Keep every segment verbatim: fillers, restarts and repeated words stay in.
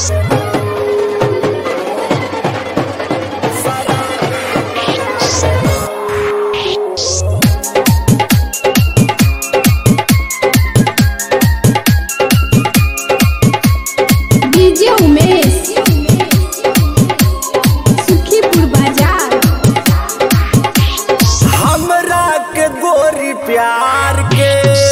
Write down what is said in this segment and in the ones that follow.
प्यार के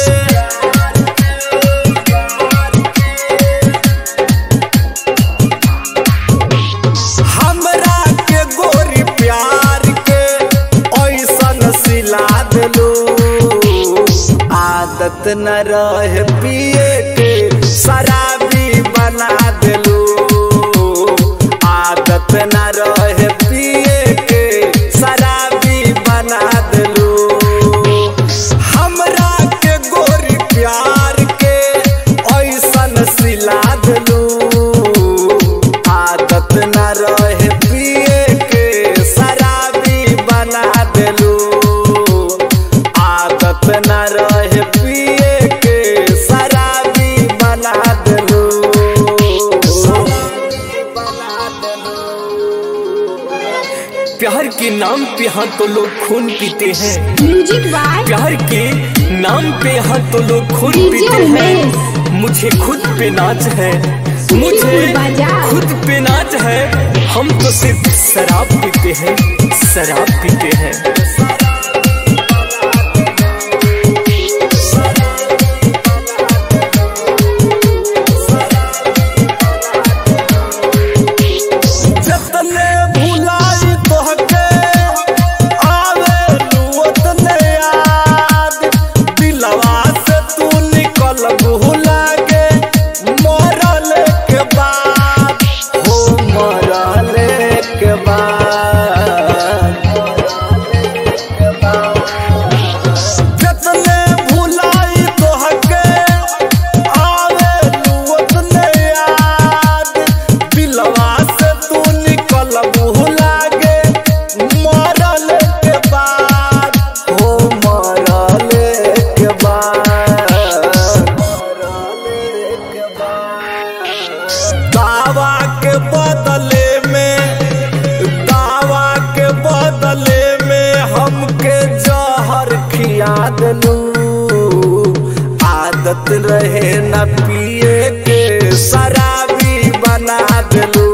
हमरा के गोरी प्यार के ऐसन सिला देलू आदत न रहे पिए के शराबी बना देलू आदत न रहे पिए के शराबी बना देलू प्यार के ऐसन सिला देलू आदत न रहे पिए के शराबी बना देलू आदत न रहे पिए के शराबी बना देलू प्यार के नाम पे यहाँ तो लोग खून पीते हैं। प्यार के नाम पे यहाँ तो लोग खून पीते हैं। मुझे खुद पे नाच है, मुझे खुद पे नाच है। हम तो सिर्फ शराब पीते हैं, शराब पीते हैं। दावा के बदले में दावा के बदले में हमके जहर खिया देलू आदत रहे न पिए के शराबी बना देलू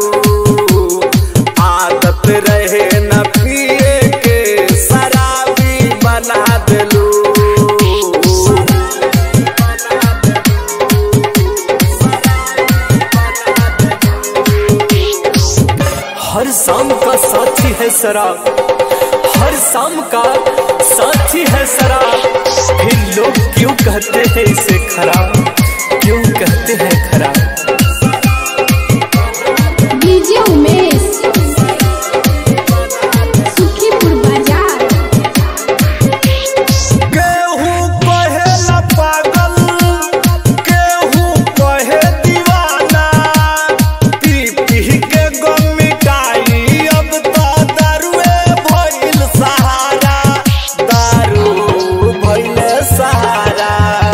आदत रहे न पिए के शराबी बना देलू हर शाम का साथी है शराब, हर शाम का साथी है शराब। फिर लोग क्यों कहते हैं इसे खराब, क्यों कहते हैं खराब। डीजे उमेश सुखीपुर बाजार। केहू कहेला पागल, केहू कहे दीवाना, पी पी के गम मिटाई अब तो दारुए भइल सहारा, दारू भइल सहारा।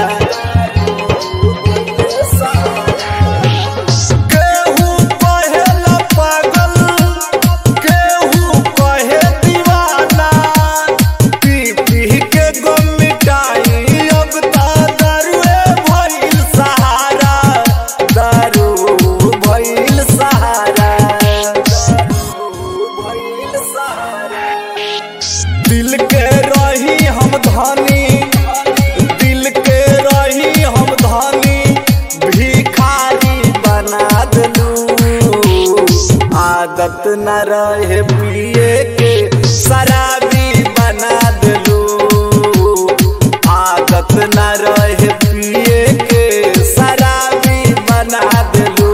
केहू कहेला पागल, केहू कहे दीवाना, पी पी के गम मिटाई अब तो दारुए भइल सहारा, दारू भइल सहारा, भइल सहारा। दिल के रही हम धानी, दिल के रही हम धानी, भिखारी बना देलू आदत न रहे पिए के शराबी बना देलू आदत न रहे पिए के शराबी बना देलू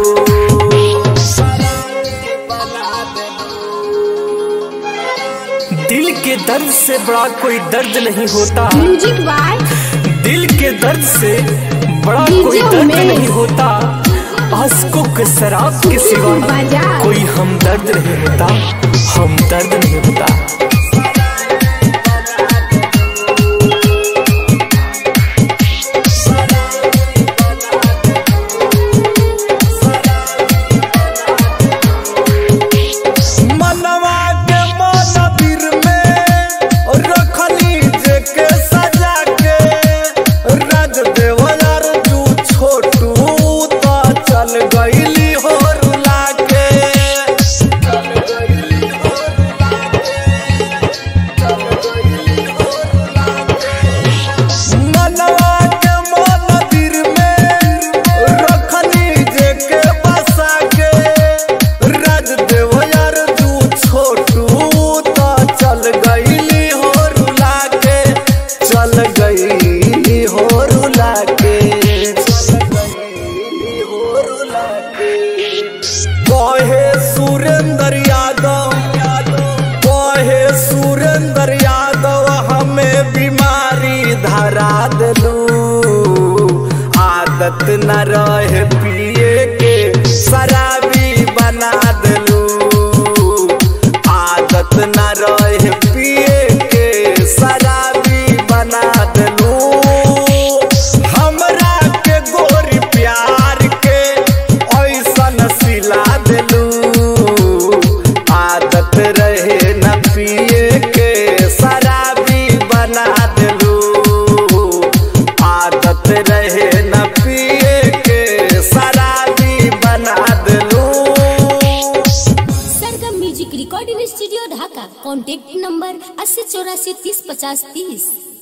दिल के दर्द से बड़ा कोई दर्द नहीं होता, म्यूजिक बाय दिल के दर्द से बड़ा डीजे कोई दर्द उमेश। नहीं होता। आशिकों के शराब के सिवा बाजार। कोई हम दर्द नहीं होता, हम दर्द नहीं होता। सुरेंद्र यादव हमें बीमारी धरा दिलू। आदत न रहे पिए के शराबी बना दिलू। आदत न रहे पिए के शराबी बना दिलू। हमरा के गोरी प्यार के ऐसन सिला दिलू। आदत रहे न पिए के शराबी बना दिलू। आदत रहे न पिए के शराबी बना दिलू। Sargam music recording studio Dhaka. Contact number अस्सी चौरासी तीस पचास तीस।